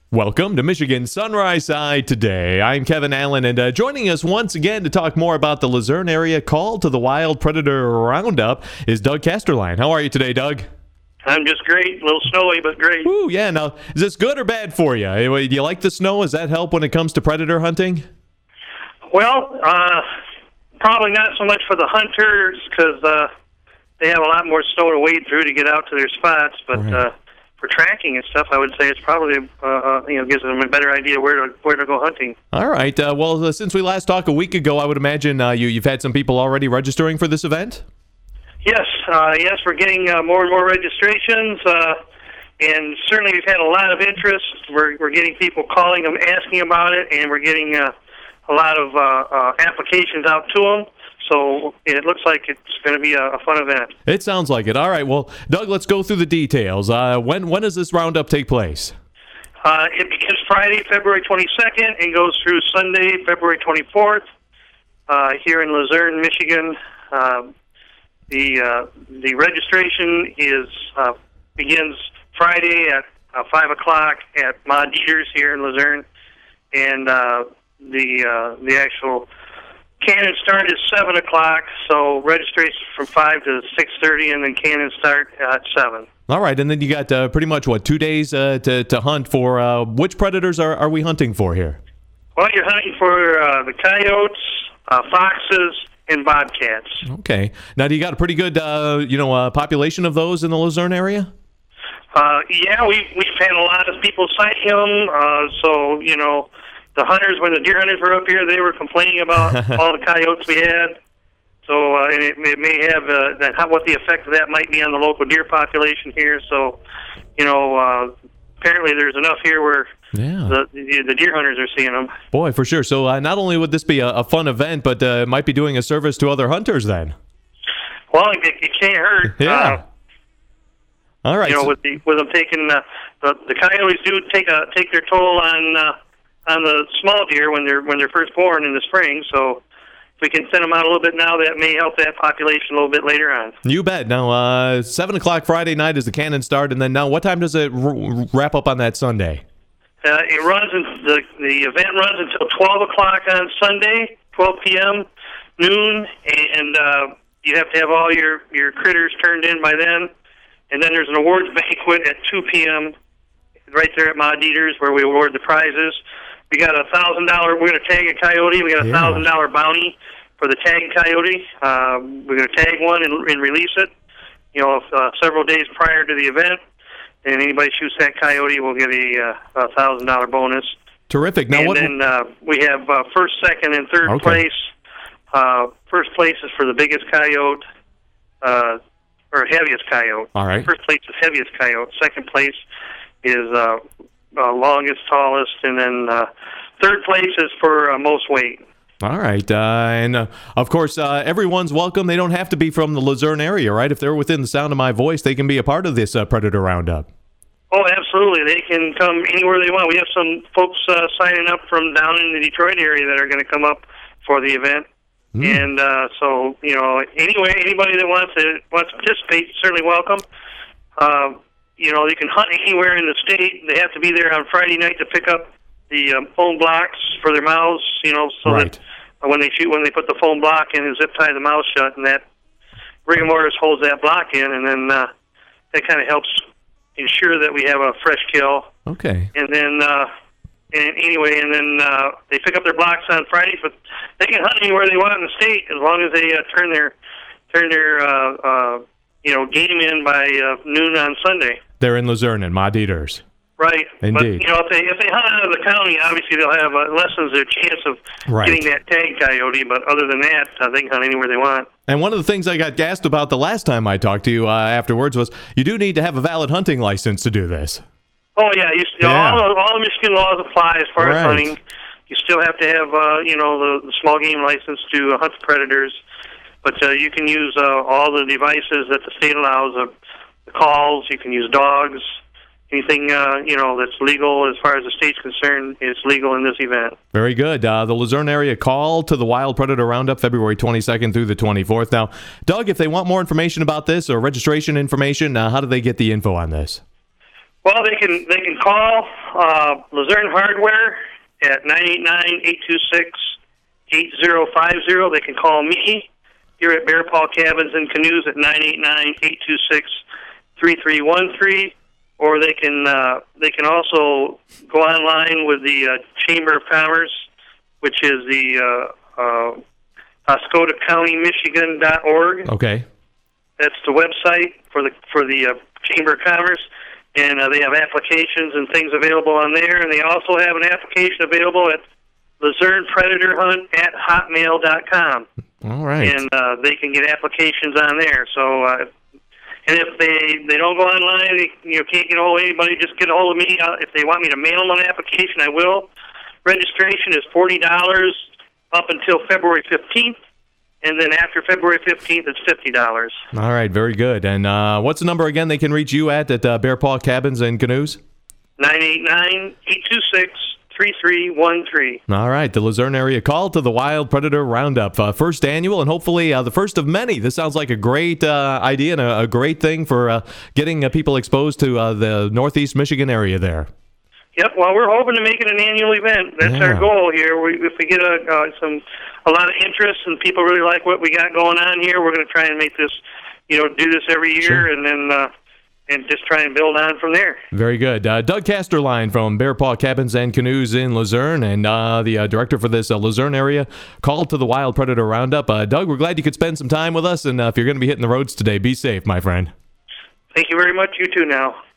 Welcome to Michigan Sunrise Side Today. I'm Kevin Allen, and joining us once again to talk more about the Luzerne area call to the Wild Predator Roundup is Doug Casterline. How are you today, Doug? I'm just great. A little snowy, but great. Ooh, yeah. Now, is this good or bad for you? Do you like the snow? Does that help when it comes to predator hunting? Well, probably not so much for the hunters because they have a lot more snow to wade through to get out to their spots, but Right. For tracking and stuff, I would say it's probably gives them a better idea where to go hunting. All right. Well, since we last talked a week ago, I would imagine you've had some people already registering for this event? Yes, we're getting more and more registrations, and certainly we've had a lot of interest. We're getting people calling them, asking about it, and we're getting a lot of applications out to them. So it looks like it's going to be a fun event. It sounds like it. All right. Well, Doug, let's go through the details. When does this roundup take place? It begins Friday, February 22nd, and goes through Sunday, February 24th, here in Luzerne, Michigan. The registration begins Friday at 5 o'clock at Ma Dieters here in Luzerne, and the actual cannon start is 7 o'clock, so registration from 5 to 6:30, and then cannon start at 7. All right, and then you got pretty much, 2 days to hunt for. Which predators are we hunting for here? Well, you're hunting for the coyotes, foxes, and bobcats. Okay. Now, do you got a pretty good, population of those in the Luzerne area? Yeah, we've had a lot of people sighting them, so, the hunters, when the deer hunters were up here, they were complaining about all the coyotes we had. So, and it may have what the effect of that might be on the local deer population here. So, apparently there's enough here where the deer hunters are seeing them. Boy, for sure. So, not only would this be a fun event, but it might be doing a service to other hunters then. Well, it can't hurt. Yeah. All right. With them taking the coyotes do take their toll on the small deer when they're first born in the spring. So if we can send them out a little bit now, that may help that population a little bit later on. You bet. Now, 7 o'clock Friday night is the cannon start, and then now what time does it wrap up on that Sunday? It runs. The event runs until 12 o'clock on Sunday, 12 p.m., noon, and you have to have all your critters turned in by then. And then there's an awards banquet at 2 p.m. right there at Ma Dieters where we award the prizes. We got $1,000. We're going to tag a coyote. We got a $1,000 bounty for the tagged coyote. We're going to tag one and release it. Several days prior to the event, and anybody shoots that coyote will get a $1,000 bonus. Terrific. Now, then we have first, second, and third place. First place is for the biggest coyote, or heaviest coyote. All right. First place is heaviest coyote. Second place is longest, tallest, and then third place is for most weight. All right. And, of course, everyone's welcome. They don't have to be from the Luzerne area, right? If they're within the sound of my voice, they can be a part of this Predator Roundup. Oh, absolutely. They can come anywhere they want. We have some folks signing up from down in the Detroit area that are going to come up for the event. And so, anybody that wants to participate is certainly welcome. You can hunt anywhere in the state. They have to be there on Friday night to pick up the foam blocks for their mouths, so that when they shoot, when they put the foam block in and zip tie the mouth shut, and that rigor mortis holds that block in, and then that kind of helps ensure that we have a fresh kill. Okay. And then, they pick up their blocks on Fridays, but they can hunt anywhere they want in the state as long as they turn their game in by noon on Sunday. They're in Luzerne and Ma Dieters. Right. Indeed. But, if they hunt out of the county, obviously they'll have lessens their chance of getting that tag coyote, but other than that, they can hunt anywhere they want. And one of the things I got gassed about the last time I talked to you afterwards was you do need to have a valid hunting license to do this. Oh, yeah. All the Michigan laws apply as far as hunting. You still have to have, the small game license to hunt predators. But you can use all the devices that the state allows, the calls. You can use dogs. Anything, that's legal as far as the state's concerned is legal in this event. Very good. The Luzerne area call to the Wild Predator Roundup, February 22nd through the 24th. Now, Doug, if they want more information about this or registration information, how do they get the info on this? Well, they can call Luzerne Hardware at 989-826-8050. They can call me here at Bear Paw Cabins and Canoes at 989-826-3313, or they can also go online with the Chamber of Commerce, which is the OscodaCountyMichigan.org. Okay. That's the website for the Chamber of Commerce, and they have applications and things available on there. And they also have an application available at LuzernePredatorHunt@hotmail.com. All right. And they can get applications on there. So, and if they don't go online, they can't get a hold of anybody, just get a hold of me. If they want me to mail them an application, I will. Registration is $40 up until February 15th. And then after February 15th, it's $50. All right, very good. And what's the number again they can reach you at Bear Paw Cabins and Canoes? 989-826-3313. All right, the Luzerne Area Call to the Wild Predator Roundup. First annual and hopefully the first of many. This sounds like a great idea and a great thing for getting people exposed to the Northeast Michigan area there. Yep, well, we're hoping to make it an annual event. That's our goal here. If we get a lot of interest and people really like what we got going on here, we're going to try and make this, do this every year, sure. And then and just try and build on from there. Very good. Doug Casterline from Bear Paw Cabins and Canoes in Luzerne, and the director for this Luzerne Area Call to the Wild Predator Roundup. Doug, we're glad you could spend some time with us, and if you're going to be hitting the roads today, be safe, my friend. Thank you very much. You too now.